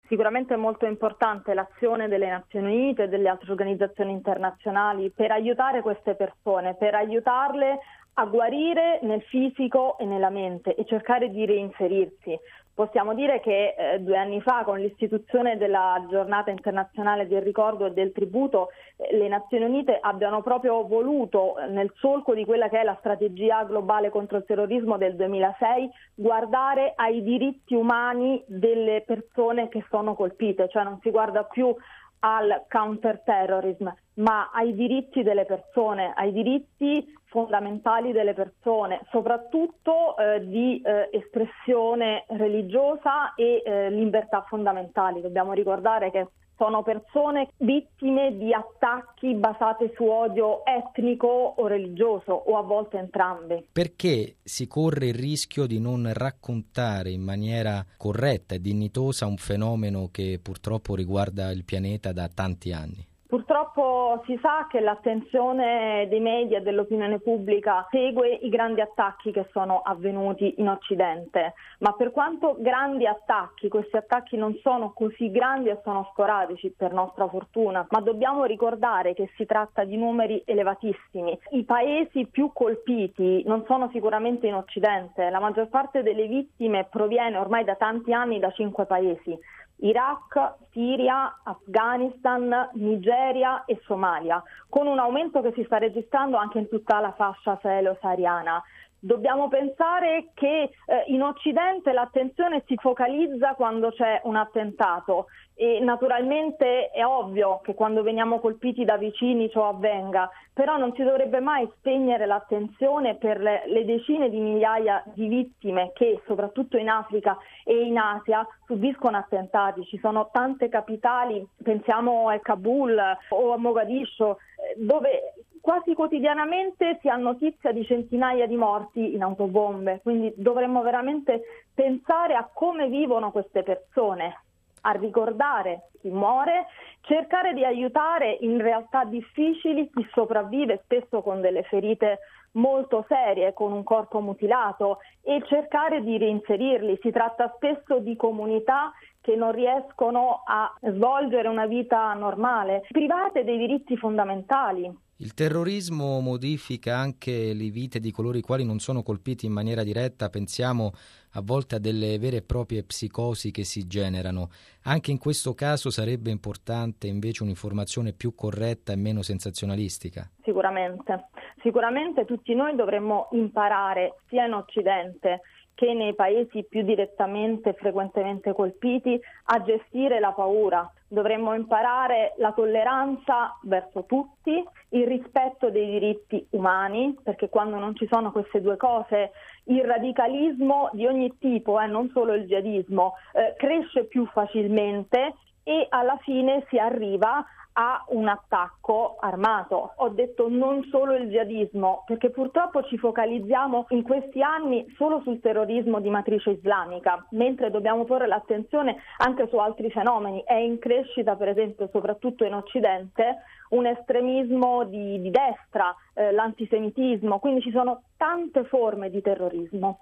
Sicuramente è molto importante l'azione delle Nazioni Unite e delle altre organizzazioni internazionali per aiutare queste persone, per aiutarle a guarire nel fisico e nella mente e cercare di reinserirsi. Possiamo dire che 2 anni fa, con l'istituzione della Giornata internazionale del ricordo e del tributo, le Nazioni Unite abbiano proprio voluto, nel solco di quella che è la strategia globale contro il terrorismo del 2006, guardare ai diritti umani delle persone che sono colpite, cioè non si guarda più al counterterrorism, ma ai diritti delle persone, ai diritti fondamentali delle persone, soprattutto di espressione religiosa e libertà fondamentali. Dobbiamo ricordare che sono persone vittime di attacchi basati su odio etnico o religioso, o a volte entrambi. Perché si corre il rischio di non raccontare in maniera corretta e dignitosa un fenomeno che purtroppo riguarda il pianeta da tanti anni? Purtroppo si sa che l'attenzione dei media e dell'opinione pubblica segue i grandi attacchi che sono avvenuti in Occidente, ma per quanto grandi attacchi, questi attacchi non sono così grandi e sono sporadici per nostra fortuna, ma dobbiamo ricordare che si tratta di numeri elevatissimi. I paesi più colpiti non sono sicuramente in Occidente, la maggior parte delle vittime proviene ormai da tanti anni da 5 paesi. Iraq, Siria, Afghanistan, Nigeria e Somalia, con un aumento che si sta registrando anche in tutta la fascia sahelo-sahariana. Dobbiamo pensare che in Occidente l'attenzione si focalizza quando c'è un attentato e naturalmente è ovvio che quando veniamo colpiti da vicini ciò avvenga, però non si dovrebbe mai spegnere l'attenzione per le decine di migliaia di vittime che soprattutto in Africa e in Asia subiscono attentati. Ci sono tante capitali, pensiamo a Kabul o a Mogadiscio, dove quasi quotidianamente si ha notizia di centinaia di morti in autobombe, quindi dovremmo veramente pensare a come vivono queste persone, a ricordare chi muore, cercare di aiutare in realtà difficili chi sopravvive spesso con delle ferite molto serie, con un corpo mutilato, e cercare di reinserirli. Si tratta spesso di comunità che non riescono a svolgere una vita normale, private dei diritti fondamentali. Il terrorismo modifica anche le vite di coloro i quali non sono colpiti in maniera diretta, pensiamo a volte a delle vere e proprie psicosi che si generano. Anche in questo caso sarebbe importante invece un'informazione più corretta e meno sensazionalistica? Sicuramente tutti noi dovremmo imparare, sia in Occidente che nei paesi più direttamente e frequentemente colpiti, a gestire la paura. Dovremmo imparare la tolleranza verso tutti, il rispetto dei diritti umani, perché quando non ci sono queste due cose, il radicalismo di ogni tipo, non solo il jihadismo, cresce più facilmente e alla fine si arriva a un attacco armato. Ho detto non solo il jihadismo, perché purtroppo ci focalizziamo in questi anni solo sul terrorismo di matrice islamica, mentre dobbiamo porre l'attenzione anche su altri fenomeni. È in crescita, per esempio, soprattutto in Occidente, un estremismo di destra, l'antisemitismo, quindi ci sono tante forme di terrorismo.